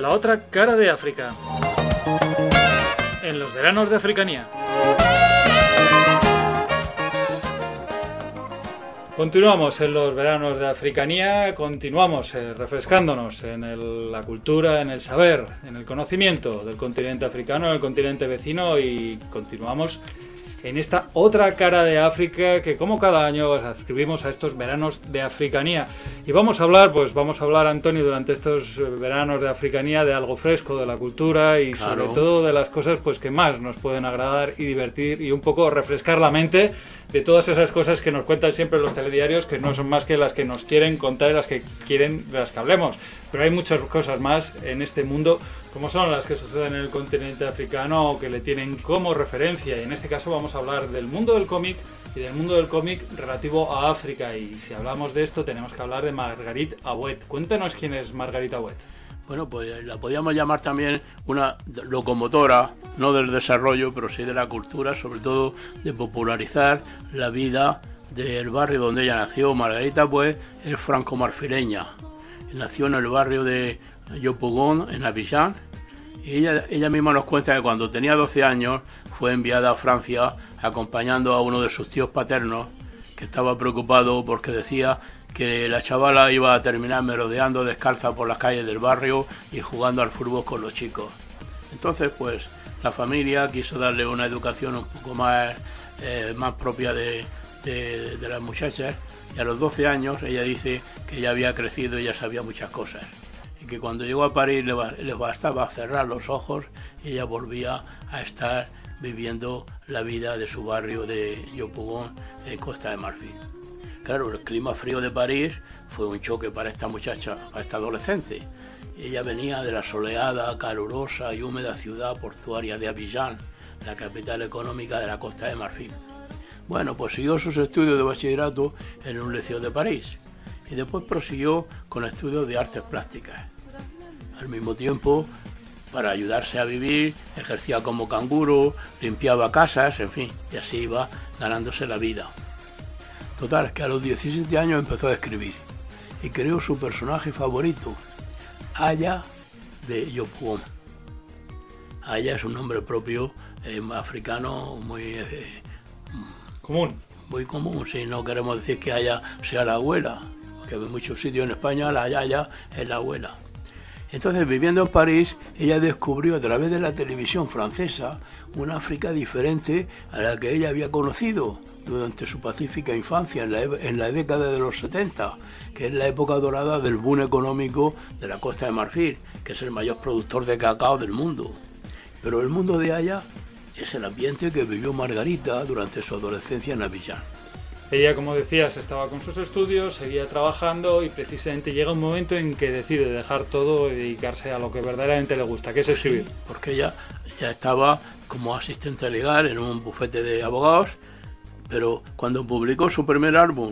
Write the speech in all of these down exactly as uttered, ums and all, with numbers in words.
la otra cara de África, en los veranos de Africanía. Continuamos en los veranos de Africanía, continuamos eh, refrescándonos en el, la cultura, en el saber, en el conocimiento del continente africano, del continente vecino, y continuamos en esta otra cara de África que, como cada año, adscribimos a estos veranos de Africanía. Y vamos a hablar, pues vamos a hablar, Antonio, durante estos veranos de Africanía de algo fresco, de la cultura y claro, sobre todo de las cosas pues que más nos pueden agradar y divertir y un poco refrescar la mente de todas esas cosas que nos cuentan siempre los telediarios, que no son más que las que nos quieren contar y las que quieren, de las que hablemos. Pero hay muchas cosas más en este mundo, como son las que suceden en el continente africano o que le tienen como referencia. Y en este caso vamos a hablar del mundo del cómic y del mundo del cómic relativo a África. Y si hablamos de esto tenemos que hablar de Marguerite Aouet. Cuéntanos quién es Marguerite Aouet. Bueno, pues la podíamos llamar también una locomotora, no del desarrollo, pero sí de la cultura, sobre todo de popularizar la vida del barrio donde ella nació. Marguerite Aouet es franco-marfileña. Nació en el barrio de Yopougon, en Abidjan, y ella, ella misma nos cuenta que cuando tenía doce años fue enviada a Francia acompañando a uno de sus tíos paternos, que estaba preocupado porque decía que la chavala iba a terminar merodeando descalza por las calles del barrio y jugando al fútbol con los chicos. Entonces, pues, la familia quiso darle una educación un poco más, eh, más propia de, de, de las muchachas, y a los doce años ella dice que ya había crecido y ya sabía muchas cosas, y que cuando llegó a París le, le bastaba cerrar los ojos y ella volvía a estar viviendo la vida de su barrio de Yopougon, en Costa de Marfil. Claro, el clima frío de París fue un choque para esta muchacha, para esta adolescente. Ella venía de la soleada, calurosa y húmeda ciudad portuaria de Abidjan, la capital económica de la Costa de Marfil. Bueno, pues siguió sus estudios de bachillerato en un liceo de París y después prosiguió con estudios de artes plásticas. Al mismo tiempo, para ayudarse a vivir, ejercía como canguro, limpiaba casas, en fin, y así iba ganándose la vida. Total, que a los diecisiete años empezó a escribir y creó su personaje favorito, Aya de Yopougon. Aya es un nombre propio eh, africano muy eh, común. Muy común, si no queremos decir que Aya sea la abuela, que en muchos sitios en España la Yaya es la abuela. Entonces, viviendo en París, ella descubrió a través de la televisión francesa una África diferente a la que ella había conocido durante su pacífica infancia en la, en la década de los setenta, que es la época dorada del boom económico de la Costa de Marfil, que es el mayor productor de cacao del mundo. Pero el mundo de Aya es el ambiente que vivió Margarita durante su adolescencia en Abidjan. Ella, como decías, estaba con sus estudios, seguía trabajando y precisamente llega un momento en que decide dejar todo y dedicarse a lo que verdaderamente le gusta, que es escribir. Sí, porque ella ya estaba como asistente legal en un bufete de abogados, pero cuando publicó su primer álbum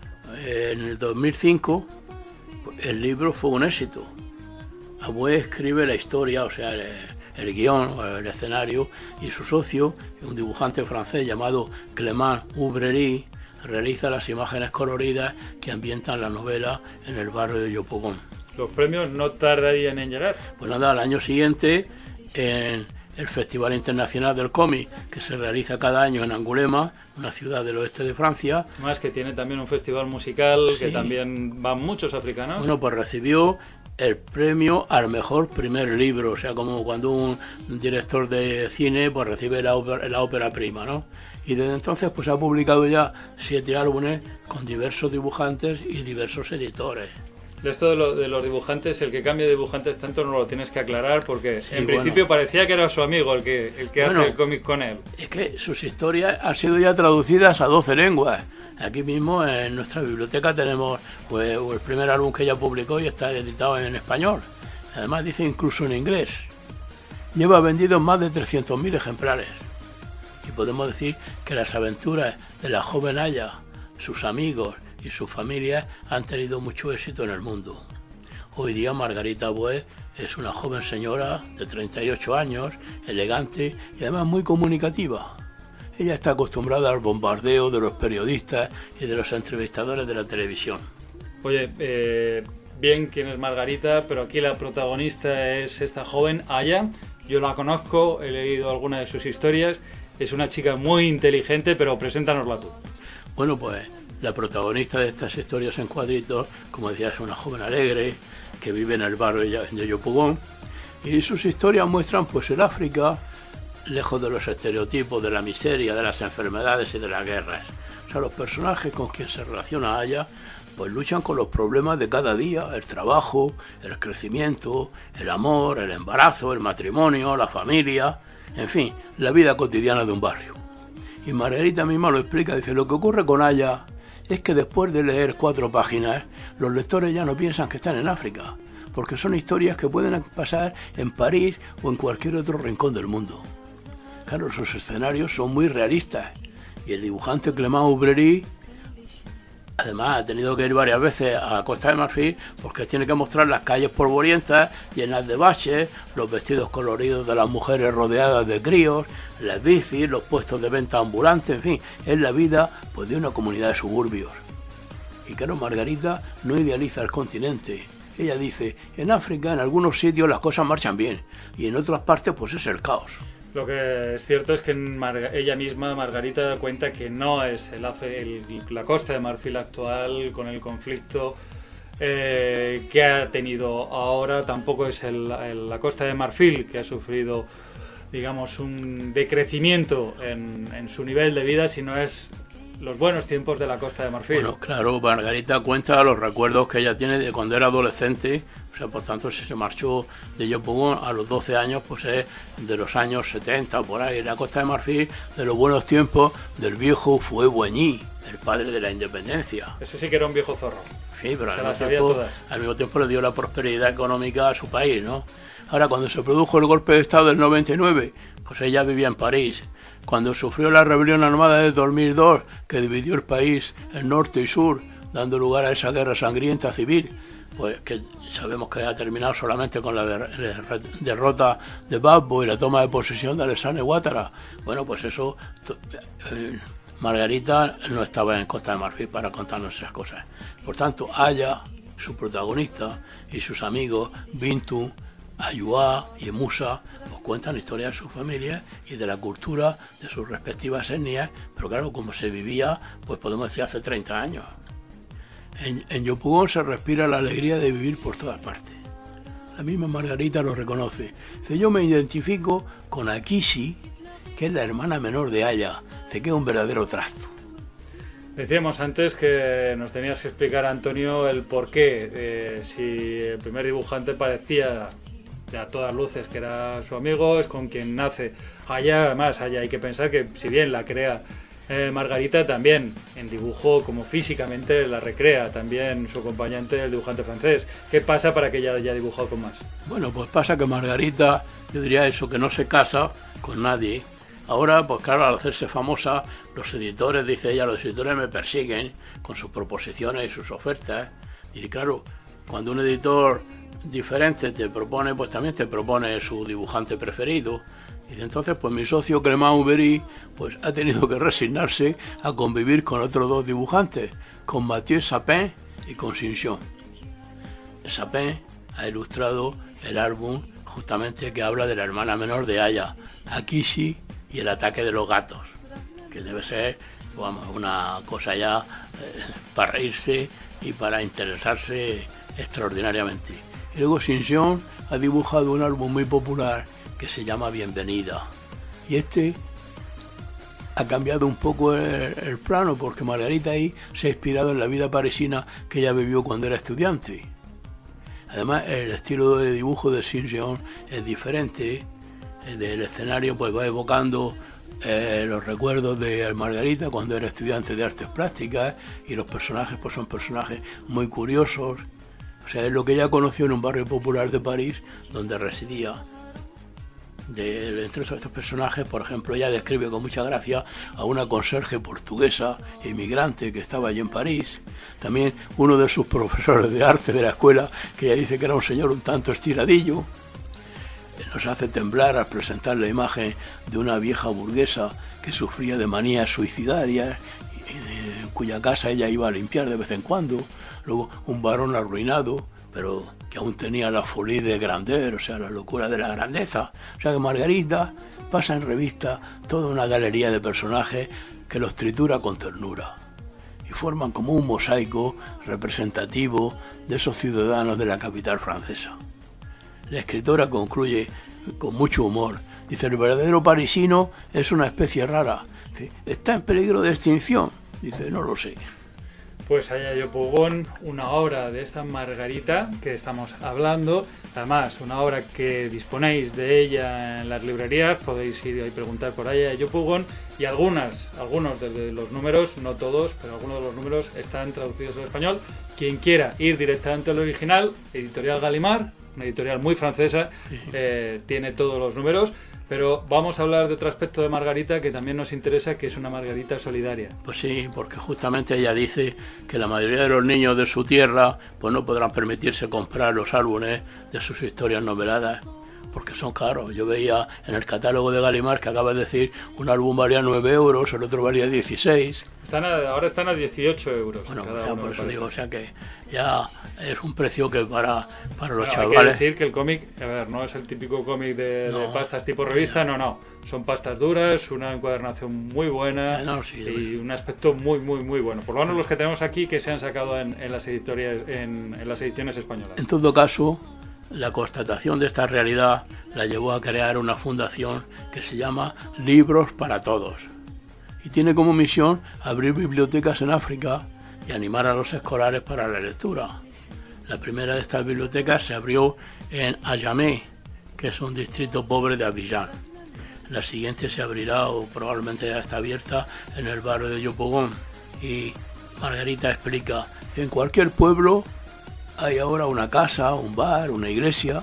en el dos mil cinco, el libro fue un éxito. Aouet escribe la historia, o sea, el, el guión, el escenario, y su socio, un dibujante francés llamado Clément Oubrerie, realiza las imágenes coloridas que ambientan la novela en el barrio de Yopougon. ¿Los premios no tardarían en llegar? Pues nada, al año siguiente, en el Festival Internacional del Cómic, que se realiza cada año en Angoulême, una ciudad del oeste de Francia. Más que tiene también un festival musical, sí, que también van muchos africanos. Bueno, pues recibió el premio al mejor primer libro, o sea, como cuando un director de cine pues recibe la ópera, la ópera prima, ¿no? Y desde entonces pues ha publicado ya siete álbumes con diversos dibujantes y diversos editores. Esto de, lo, de los dibujantes, el que cambia de dibujantes tanto no lo tienes que aclarar porque sí, en bueno, principio parecía que era su amigo el que, el que bueno, hace el cómic con él. Es que sus historias han sido ya traducidas a doce lenguas. Aquí mismo en nuestra biblioteca tenemos pues, el primer álbum que ella publicó y está editado en español. Además dice incluso en inglés. Lleva vendido más de trescientos mil ejemplares. Y podemos decir que las aventuras de la joven Aya, sus amigos y su familia han tenido mucho éxito en el mundo. Hoy día Margarite Aouet es una joven señora de treinta y ocho años, elegante y además muy comunicativa. Ella está acostumbrada al bombardeo de los periodistas y de los entrevistadores de la televisión. Oye, eh, bien quién es Margarita, pero aquí la protagonista es esta joven, Aya. Yo la conozco, he leído alguna de sus historias. Es una chica muy inteligente, pero preséntanosla tú. Bueno, pues la protagonista de estas historias en cuadritos, como decía, es una joven alegre que vive en el barrio de Yopougon, y sus historias muestran pues el África lejos de los estereotipos, de la miseria, de las enfermedades y de las guerras. O sea, los personajes con quien se relaciona Aya pues luchan con los problemas de cada día: el trabajo, el crecimiento, el amor, el embarazo, el matrimonio, la familia, en fin, la vida cotidiana de un barrio. Y Margarita misma lo explica, dice: lo que ocurre con Aya es que después de leer cuatro páginas, los lectores ya no piensan que están en África, porque son historias que pueden pasar en París o en cualquier otro rincón del mundo. Claro, sus escenarios son muy realistas, y el dibujante Clément Aubry además ha tenido que ir varias veces a Costa de Marfil porque tiene que mostrar las calles polvorientas, llenas de baches, los vestidos coloridos de las mujeres rodeadas de críos, las bicis, los puestos de venta ambulantes, en fin, es la vida pues de una comunidad de suburbios. Y claro, Margarita no idealiza el continente. Ella dice: en África, en algunos sitios las cosas marchan bien, y en otras partes pues es el caos. Lo que es cierto es que Mar- ella misma, Margarita, cuenta que no es el, el, la Costa de Marfil actual, con el conflicto eh, que ha tenido ahora, tampoco es el, el, la Costa de Marfil, que ha sufrido, digamos, un decrecimiento en, en su nivel de vida, sino es los buenos tiempos de la Costa de Marfil. Bueno, claro, Margarita cuenta los recuerdos que ella tiene de cuando era adolescente. O sea, por tanto, si se marchó de Yopougon a los doce años, pues es de los años setenta, por ahí, la Costa de Marfil, de los buenos tiempos del viejo Houphouët-Boigny, el padre de la independencia. Ese sí que era un viejo zorro. Sí, pero se al mismo, tiempo, tiempo, al mismo tiempo le dio la prosperidad económica a su país, ¿no? Ahora, cuando se produjo el golpe de Estado del noventa y nueve, pues ella vivía en París. Cuando sufrió la rebelión armada de dos mil dos, que dividió el país en norte y sur, dando lugar a esa guerra sangrienta civil, pues que sabemos que ha terminado solamente con la der der derrota de Gbagbo y la toma de posesión de Alassane Ouattara. Bueno, pues eso, eh, Margarita no estaba en Costa de Marfil para contarnos esas cosas. Por tanto, Aya, su protagonista, y sus amigos Bintu, Ayuá y Musa, pues cuentan historias de su familia y de la cultura de sus respectivas etnias, pero claro, como se vivía, pues podemos decir hace treinta años. En, en Yopougon se respira la alegría de vivir por todas partes. La misma Margarita lo reconoce. Dice: yo me identifico con Akishi, que es la hermana menor de Aya. Dice que es un verdadero trasto. Decíamos antes que nos tenías que explicar, Antonio, el porqué. Eh, si el primer dibujante parecía a todas luces que era su amigo, es con quien nace. Aya, además, Aya hay que pensar que si bien la crea Eh, Margarita, también en dibujo, como físicamente la recrea también su acompañante, el dibujante francés. ¿Qué pasa para que ella haya dibujado con más? Bueno, pues pasa que Margarita, yo diría eso, que no se casa con nadie. Ahora, pues claro, al hacerse famosa, los editores, dice ella, los editores me persiguen con sus proposiciones y sus ofertas. Y claro, cuando un editor diferente te propone, pues también te propone su dibujante preferido. Y entonces, pues mi socio Clément Aubry pues ha tenido que resignarse a convivir con otros dos dibujantes, con Mathieu Sapin y con Sinchon. Sapin ha ilustrado el álbum justamente que habla de la hermana menor de Aya, Akishi y el ataque de los gatos, que debe ser, vamos, una cosa ya eh, para reírse y para interesarse extraordinariamente. Y luego Sinchon ha dibujado un álbum muy popular que se llama Bienvenida, y este ha cambiado un poco el, el plano, porque Margarita ahí se ha inspirado en la vida parisina que ella vivió cuando era estudiante. Además, el estilo de dibujo de Sinchon es diferente. Del escenario pues va evocando eh, los recuerdos de Margarita cuando era estudiante de artes plásticas, y los personajes pues son personajes muy curiosos. O sea, es lo que ella conoció en un barrio popular de París donde residía. De, entre estos personajes, por ejemplo, ella describe con mucha gracia a una conserje portuguesa inmigrante que estaba allí en París. También uno de sus profesores de arte de la escuela, que ella dice que era un señor un tanto estiradillo. Nos hace temblar al presentar la imagen de una vieja burguesa que sufría de manías suicidarias, en cuya casa ella iba a limpiar de vez en cuando. Luego un varón arruinado, pero que aún tenía la folie de grandeur, o sea, la locura de la grandeza. O sea que Margarita pasa en revista toda una galería de personajes que los tritura con ternura y forman como un mosaico representativo de esos ciudadanos de la capital francesa. La escritora concluye con mucho humor. Dice, el verdadero parisino es una especie rara. Dice, ¿está en peligro de extinción? Dice, no lo sé. Pues allá yo Pugón, una obra de esta Margarita que estamos hablando, además una obra que disponéis de ella en las librerías, podéis ir y preguntar por allá yo Pugón, y algunas, algunos de los números, no todos, pero algunos de los números están traducidos al español. Quien quiera ir directamente al original, Editorial Gallimard, una editorial muy francesa, eh, tiene todos los números. Pero vamos a hablar de otro aspecto de Margarita que también nos interesa, que es una Margarita solidaria. Pues sí, porque justamente ella dice que la mayoría de los niños de su tierra pues no podrán permitirse comprar los álbumes de sus historias noveladas, porque son caros. Yo veía en el catálogo de Gallimard que acaba de decir un álbum valía nueve euros, el otro valía dieciséis. Están a, ahora están a dieciocho euros. Bueno, cada ya uno, por eso parece. digo, o sea que ya es un precio que para, para los Bueno, chavales... hay que decir que el cómic, a ver, no es el típico cómic de, No, de pastas tipo revista, no, no. Son pastas duras, una encuadernación muy buena No, sí, y un aspecto muy, muy, muy bueno. Por lo menos los que tenemos aquí que se han sacado en, en las editoriales, en, en las ediciones españolas. En todo caso, la constatación de esta realidad la llevó a crear una fundación que se llama Libros para Todos. Y tiene como misión abrir bibliotecas en África y animar a los escolares para la lectura. La primera de estas bibliotecas se abrió en Ayamé, que es un distrito pobre de Abidjan. La siguiente se abrirá, o probablemente ya está abierta, en el barrio de Yopougon. Y Margarita explica que en cualquier pueblo hay ahora una casa, un bar, una iglesia.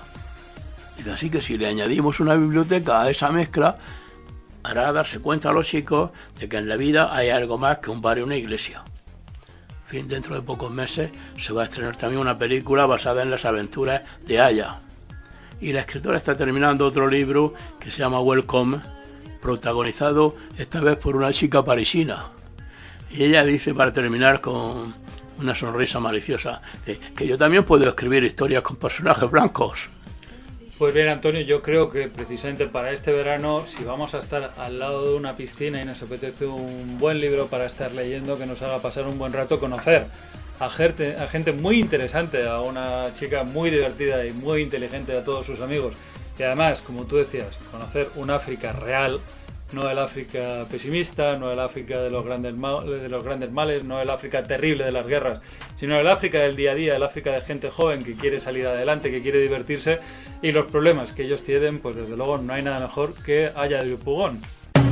Y así que si le añadimos una biblioteca a esa mezcla, hará darse cuenta a los chicos de que en la vida hay algo más que un bar y una iglesia. En fin, dentro de pocos meses se va a estrenar también una película basada en las aventuras de Aya. Y la escritora está terminando otro libro que se llama Welcome, protagonizado esta vez por una chica parisina. Y ella dice, para terminar con una sonrisa maliciosa, que yo también puedo escribir historias con personajes blancos. Pues bien, Antonio, yo creo que precisamente para este verano, si vamos a estar al lado de una piscina y nos apetece un buen libro para estar leyendo, que nos haga pasar un buen rato, conocer a gente, a gente muy interesante, a una chica muy divertida y muy inteligente, a todos sus amigos, y además, como tú decías, conocer un África real, no el África pesimista, no el África de los grandes males, de los grandes males, no el África terrible de las guerras, sino el África del día a día, el África de gente joven que quiere salir adelante, que quiere divertirse, y los problemas que ellos tienen, pues desde luego no hay nada mejor que Aya de Pugón.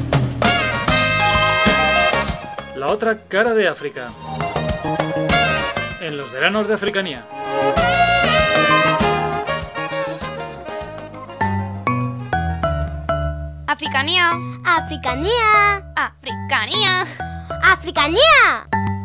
La otra cara de África. En los veranos de Africanía. Africanía. Africanía. Africanía. Africanía.